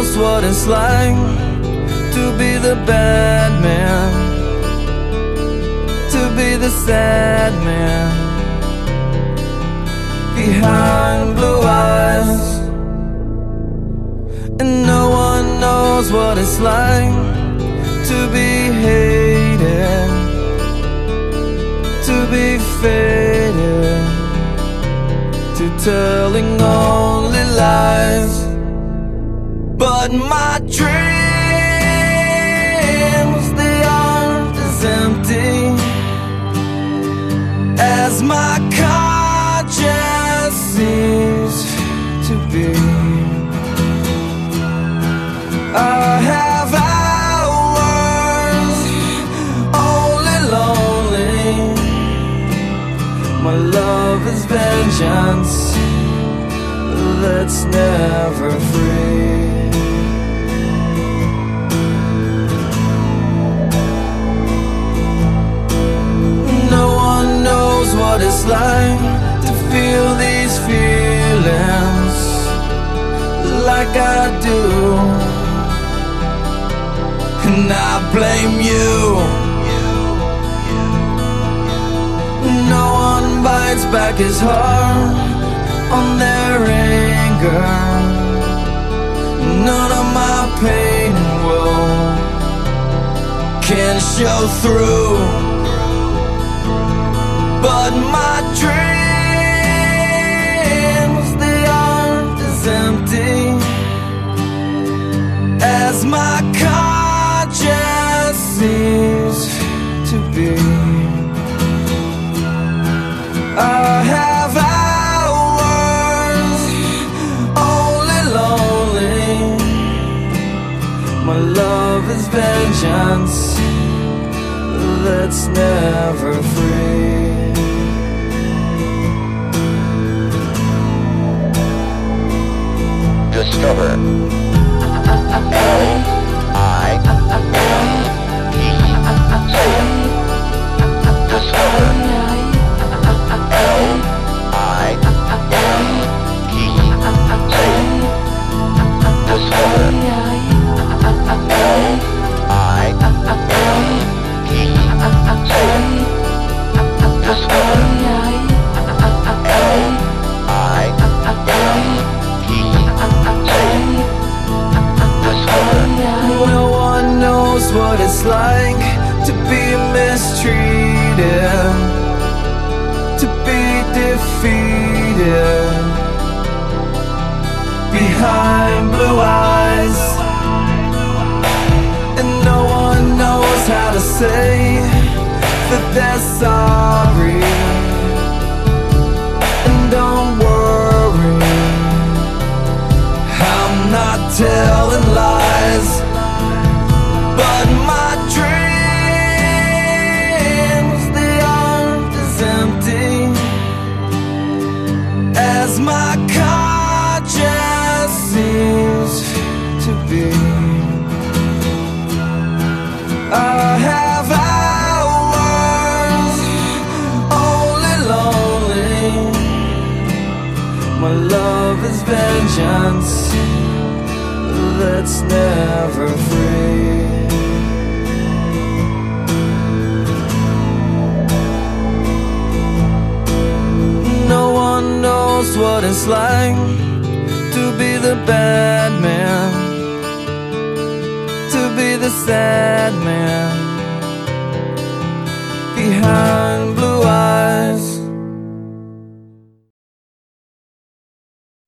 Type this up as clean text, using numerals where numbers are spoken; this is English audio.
knows what it's like to be the bad man, to be the sad man behind blue eyes. And no one knows what it's like to be hated, to be faded, to telling only lies. But my dreams, they aren't as empty as my conscience seems to be. I have hours only lonely. My love is vengeance that's never free. No one knows what it's like to feel these feelings like I do, and I blame you. No one bites back his heart on their anger. None of my pain and woe can show through. But my dreams, they aren't as empty as my conscience seems to be. I have hours only lonely. My love is vengeance that's never free. Discover L-I-M-E. Discover No one knows what it's like to be mistreated, to be defeated behind blue eyes. And no one knows how to say that they're sorry. And don't worry, I'm not telling lies. But my dreams, they aren't as empty as my conscience seems to be. I have hours only lonely. My love is vengeance that's never free. No one knows what it's like to be the bad man, to be the sad man